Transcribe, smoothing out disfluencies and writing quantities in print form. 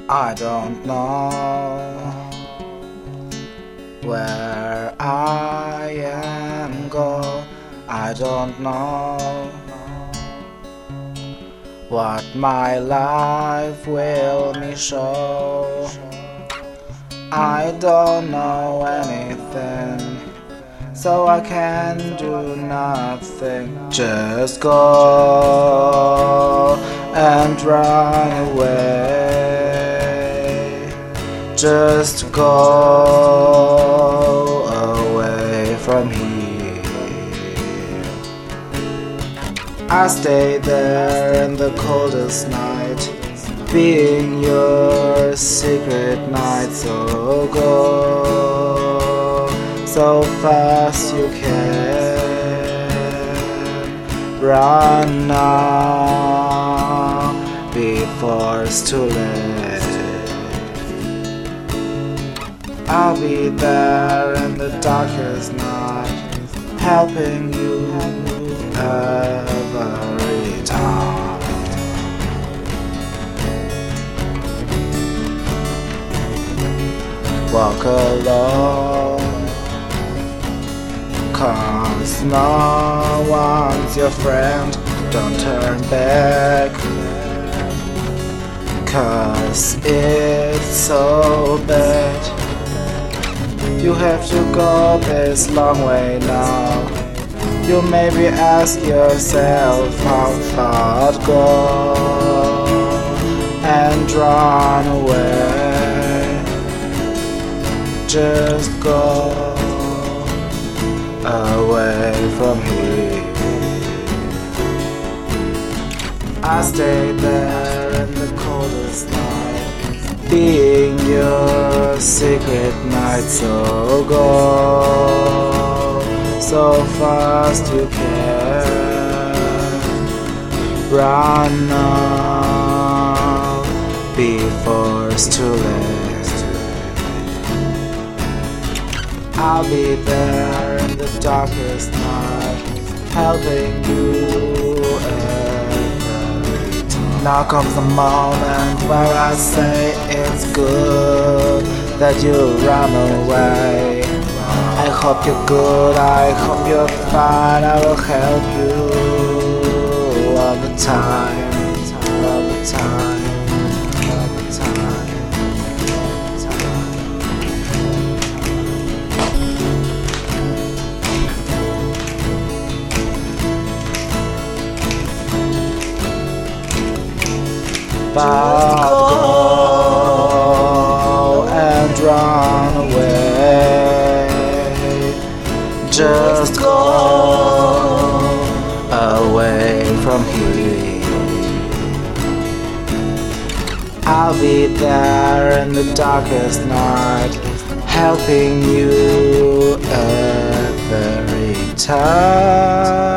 I don't know where I am go. I don't know what my life will me show. I don't know anything, so I can do nothing. Just go and run away. Just go away from here. I stay there in the coldest night, being your secret night. So go so fast you can. Run now before it's too late. I'll be there in the darkest night, helping you every time. Walk alone, 'cause no one's your friend. Don't turn back, 'cause it's so bad. You have to go this long way now. You maybe ask yourself how far to go, and run away. Just go away from here. I stay there in the coldest night, being your secret night. So go so fast you can. Run now before it's too late. I'll be there in the darkest night, helping you every time. Now comes the moment where I say it's good that you run away. I hope you're good, I hope you're fine. I will help you all the time, all the time, all the time. But go and run away. Just go away from here. I'll be there in the darkest night, helping you every time.